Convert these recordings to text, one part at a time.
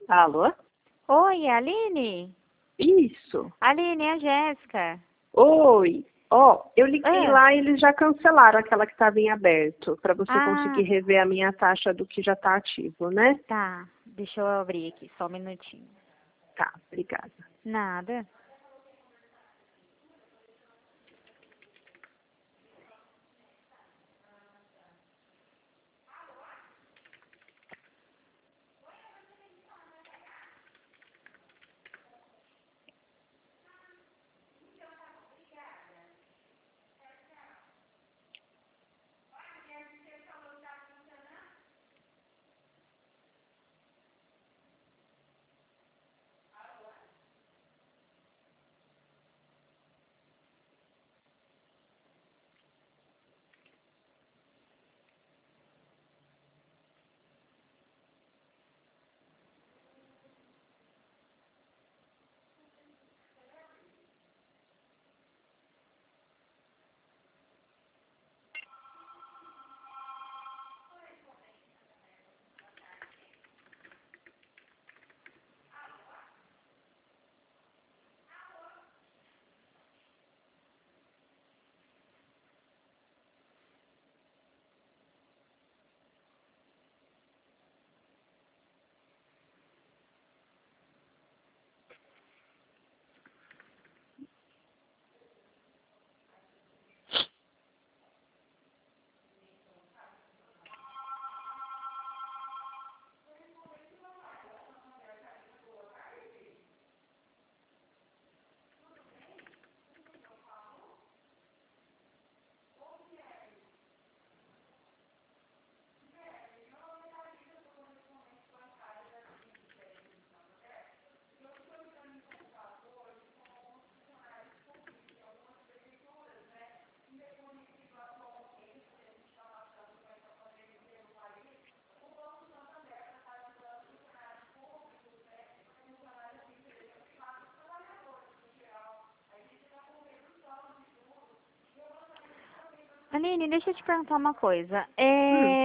Alô? Oi, Aline? Isso. Aline, é a Jéssica. Oi. Ó, eu liguei Ah, lá e eles já cancelaram aquela que estava em aberto, para você ah, conseguir rever a minha taxa do que já está ativo, né? tá. Deixa eu abrir aqui, só um minutinho. Tá, obrigada. Nada. Aline, deixa eu te perguntar uma coisa. Hum,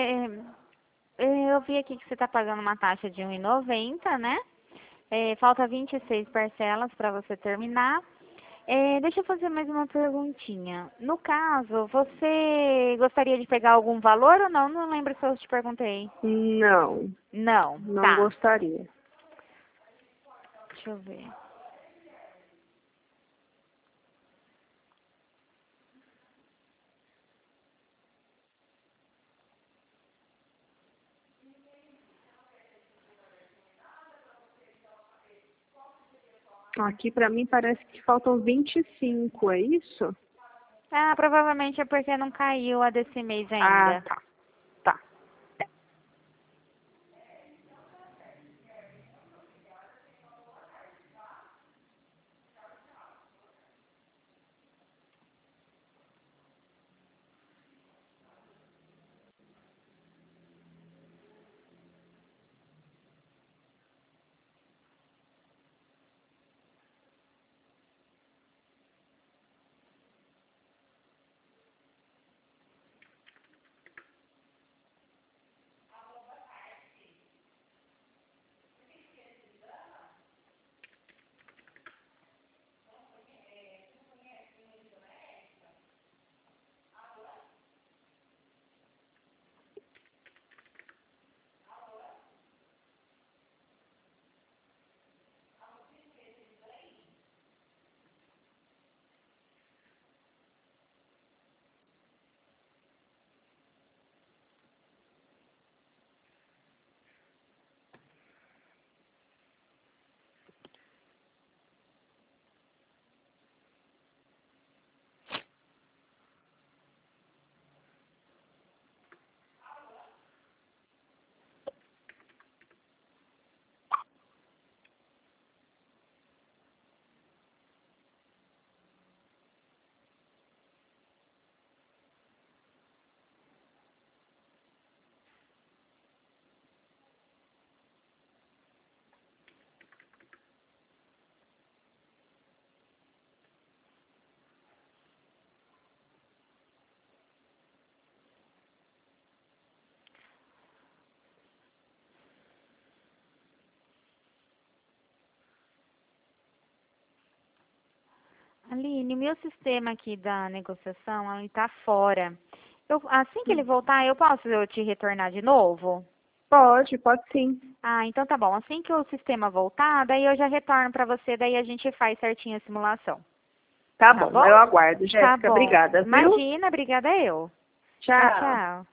Eu vi aqui que você está pagando uma taxa de 1,90, né? Falta 26 parcelas para você terminar. Deixa eu fazer mais uma perguntinha. No caso, você gostaria de pegar algum valor ou não? Não lembro se eu te perguntei. não, Não, não tá. gostaria. Deixa eu ver. Aqui para mim parece que faltam 25, é isso? Ah, provavelmente é porque não caiu a desse mês Ah, ainda. tá, tá. Aline, o meu sistema aqui da negociação, ele tá fora. Assim que ele voltar, eu posso te retornar de novo? Pode sim. Ah, então tá bom. Assim que o sistema voltar, daí eu já retorno para você, daí a gente faz certinho a simulação. Tá Tá bom, bom? eu aguardo, Tá Jéssica. bom. Obrigada, viu? Imagina, obrigada eu. Tchau, Tchau. tchau.